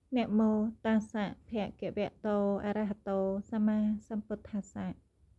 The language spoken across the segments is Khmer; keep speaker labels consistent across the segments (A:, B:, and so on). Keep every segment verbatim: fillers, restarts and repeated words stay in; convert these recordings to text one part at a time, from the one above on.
A: นะโมตัสสะภะคะวะโตอะระหะโตสัมมาสัมพุทธัสสะ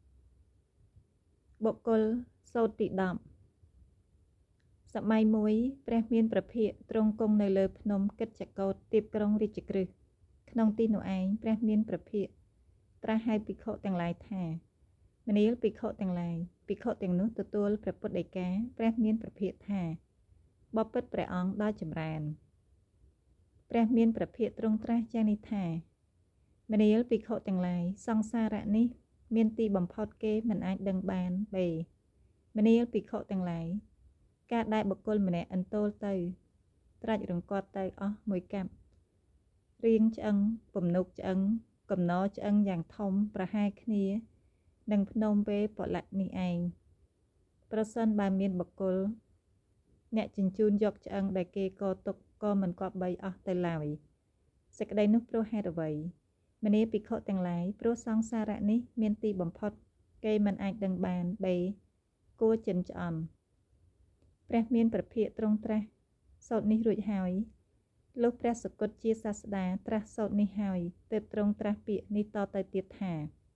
A: បុគ្គលសូត្រទីដប់សម័យមួយព្រះមានព្រះភិក្ខទ្រង់គង់នៅលើភ្នំកិច្ចកោฏទៀបក្រុងរាជក្រឹស្នក្នុងទីនោះឯងព្រះមានព្រះភិក្ខត្រាស់ហៅភិក្ខុទាំងឡាយថាមនាលភិក្ខុទាំងឡាយភិក្ខុទាំងនោះទទួលព្រះពុទ្ធដីកាព្រះមានព្រះភិក្ខថាបបិទ្ធព្រះអង្គដ៏ចម្រើនព្រះមានព្រះភិក្ខទ្រង់ត្រាស់យ៉ាងនេះថាមនាលភិក្ខុទាំងឡាយសង្សារៈនេះមានទីបំផុតគេមិនអាចដឹងបានបេមនាលភិក្ខុទាំងឡាយការដែលបុគ្គលម្នាក់អន្ទោលទៅត្រាច់រង្គាត់ទៅអស់មួយកាប់រៀងឆ្អឹងពំនុកឆ្អឹងកំណរឆ្អឹងយ៉ាងធំប្រហែលគ្នានឹងភ្នំវេពលៈនេះឯងប្រសិនបើមានបុគ្គលអ្នកជញ្ជូនយកឆ្អឹងដែលគេកទុកក៏មិនគប្បីអស់ទៅឡើយសេចក្តីនោះព្រោះហេតុអ្វីមនាភិក្ខុទាំងឡាយព្រោះសង្សារៈនេះមានទីបំផុតគេមិនអាចដឹងបានបេគួរចិនឆ្អន់ព្រះមានព្រះភិក្ខទ្រង់ត្រាស់សូត្រនេះរួចហើយលុះព្រះសក្គុតជាសាស្តាត្រាស់សូត្រនេះហើយទើបទ្រង់ត្រាស់ពាក្យនេះតទៅទៀតថា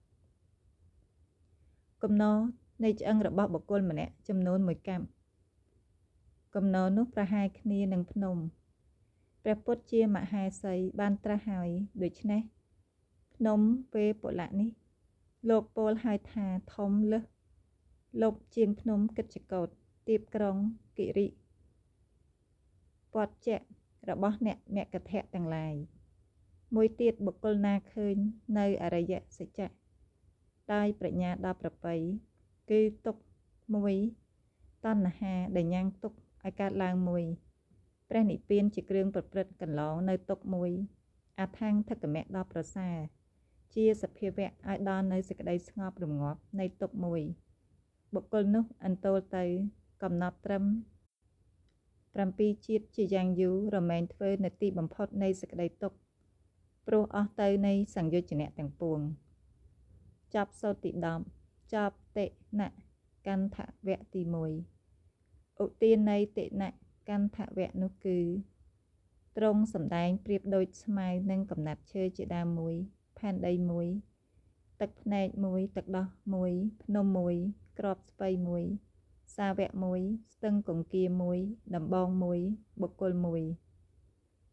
A: កំណរនៃឆ្អឹងរបស់បុគ្គលម្នាក់ចំនួនមួយកាប់កំណរនោះប្រហែលគ្នានឹងភ្នំព្រះពុទ្ធជាមហេសីបានត្រាស់ហើយដូច្នេះភ្នំវេពលៈនេះលោកពោលហើយថាធំលើសលប់ជាងភ្នំកិច្ចកោฏទៀបក្រុងគិរិពតជៈរបស់អ្នកមគ្គធៈទាំងឡាយមួយទៀតបុគ្គលណាឃើញនៅអរិយសច្ចៈដោយប្រាជ្ញាដល់ប្រពៃគឺទុកមួយតណ្ហាដែលញ៉ាំងទុកឲ្យកើតឡើងមួយព្រះនិព្វានជាគ្រឿងប្រព្រឹត្តកន្លងនៅទុកមួយអថាំងថគមៈដល់ប្រសាជាសភាវៈឲ្យដល់នៅសេចក្តីស្ងប់រងាប់នៃទុកមួយបុគ្គលនោះអន្ទោលទៅកំណត់ត្រឹម7ជាតិជាយ៉ាងយូររមែងធ្វើនៅទីបំផុតនៃសេចក្តីទុកព្រោះអស់ទៅនៃសង្យុជ្ជនៈទាំងពួងចប់សូត្រទីដប់ចប់តិណកន្ធវៈទី1ឧទាននៃតិណកន្ធវៈនោះគឺទ្រង់សម្ដែងប្រៀបដូចស្មៅនឹងកំណាត់ឈើជាដើមមួយផែនដីមួយទឹកភ្នែកមួយទឹកដោះមួយភ្នំមួយក្របស្ពៃមួយសាវកមួយស្ទឹងគង្គាមួយដំបងមួយបុគ្គលមួយ